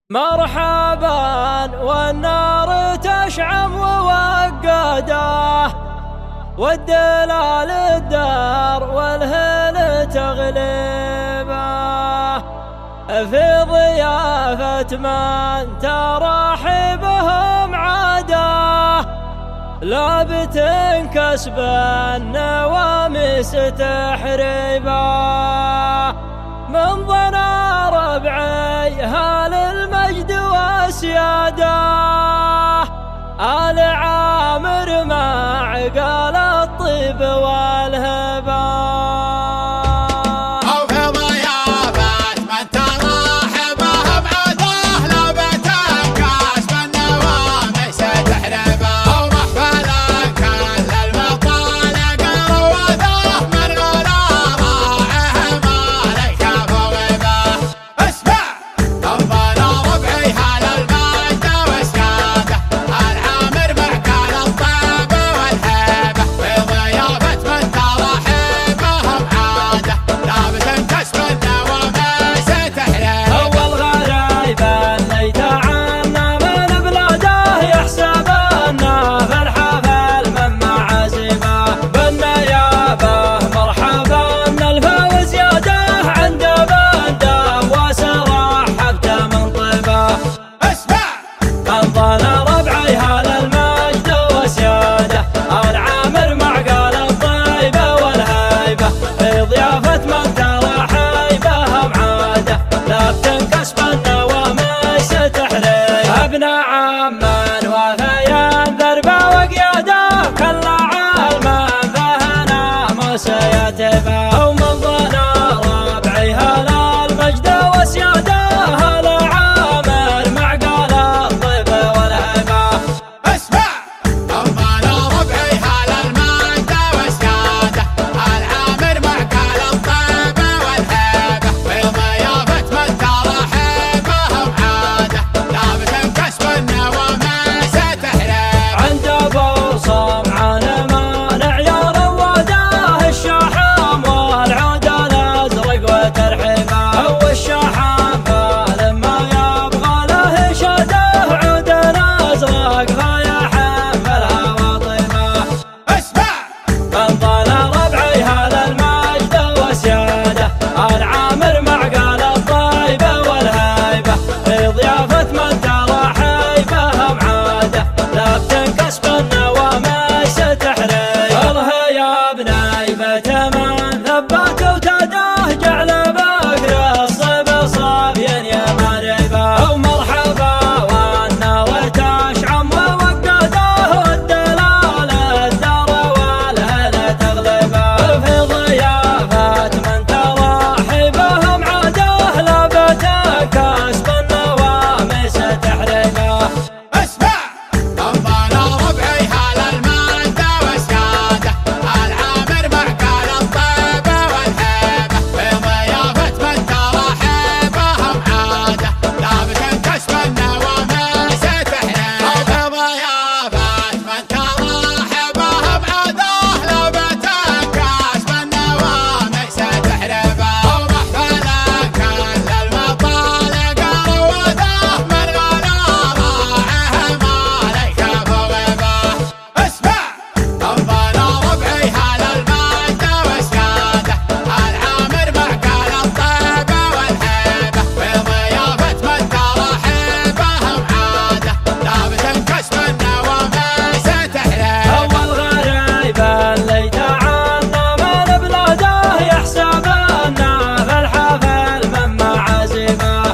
مرحبا والنار تشعم ووقده، والدلال الدار والهل تغلبه، في ضيافة من ترحبهم عاده، لا بتنكسب النواميس تحريبه، من ظنا ربعيها للمجد والسيادة، آل عامر مع عقال الطيب والهبة. عمان وفيان ذربة وقيادة، كل عالم فهنا مسيتبه، ومن ظنا ربعيها للمجد والسيادة، هل عامر مع قال الطيب والهبة. اسمع ضمن ربعيها للمجد والسيادة، هل عامر مع قال الطيب والهبة، في ضيافة من ترحبهم عادة، لا بتنكسب النواميس تحريب. عند ابو صمعان مانع يا رواداه، الشحام والعود الازرق وترحيبه، والشحام لما يبغى له شده، عود الازرق فيحملها وطيبه. اسمع من ظل ربعيها للمجد والسياده، العامر مع قال الطيبه والهيبه، في ضيافه من ترحيبهم عاده، لا بتنكسب النواميس تحريب. الله يا بني بيت من ثبت وتداه، جعل بكر الصيب صافيا يا مريبه، ومرحبا والنار تشعم ووقده، والدلال الدار والهل تغلبه، في ضيافة من ترحبهم عاده، لا بتنكسب النواميس تحريبه. اسمع ضمن ربعيها للمجد والسيادة، العامر مع قال الطيب والهبة، في ضيافة من ترحبهم عادة، لا بتنكسب النواميس تحريب. في ضيافة من ترحبهم عادة، لا بتنكسب النواميس تحريب. ومحفلة كل المطالق روده، من غلا راعهم عليك فوضه. اسمع ضمن ربعيها للمجد والسيادة، العامر مع قال الطيب والهبة، في ضيافة من ترحبهم عادة، لا بتنكسب النواميس تحريب. أول غريب اللي تعنا من بلاده، يحسب أنه في الحفل من معازيمه،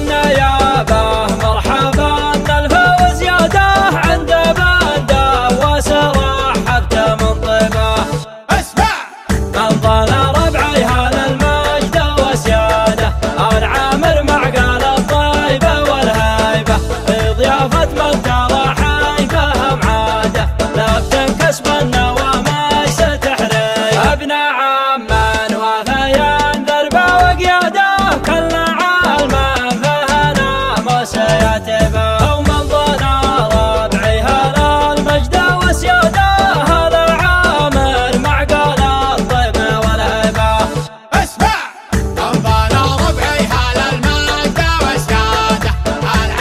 بالنيابة مرحبا الفوز يده، عند بنده وسرحبت من طيبه. اسمع من ظل ربعيها للمجد والسيادة، العامر مع قال الطيبة والهيبة، في ضيافة من ترحيبهم عاده، لا بتنكسب النواميس تحريب. ابن عمان وفيان ذربة وقيادة، كل عالم فهنا مسيتبه، ومن ظنا ربعيها للمجد والسيادة، هل عامر مع قال الطيب والهبة. اسمع ضمن ربعيها للمجد والسيادة،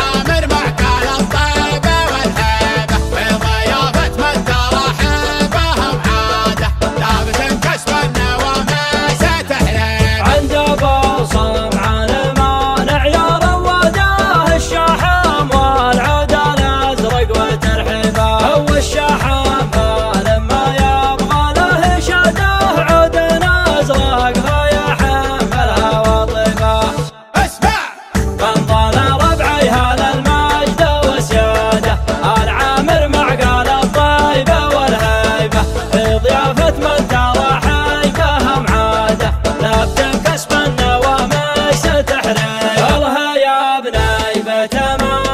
تمام.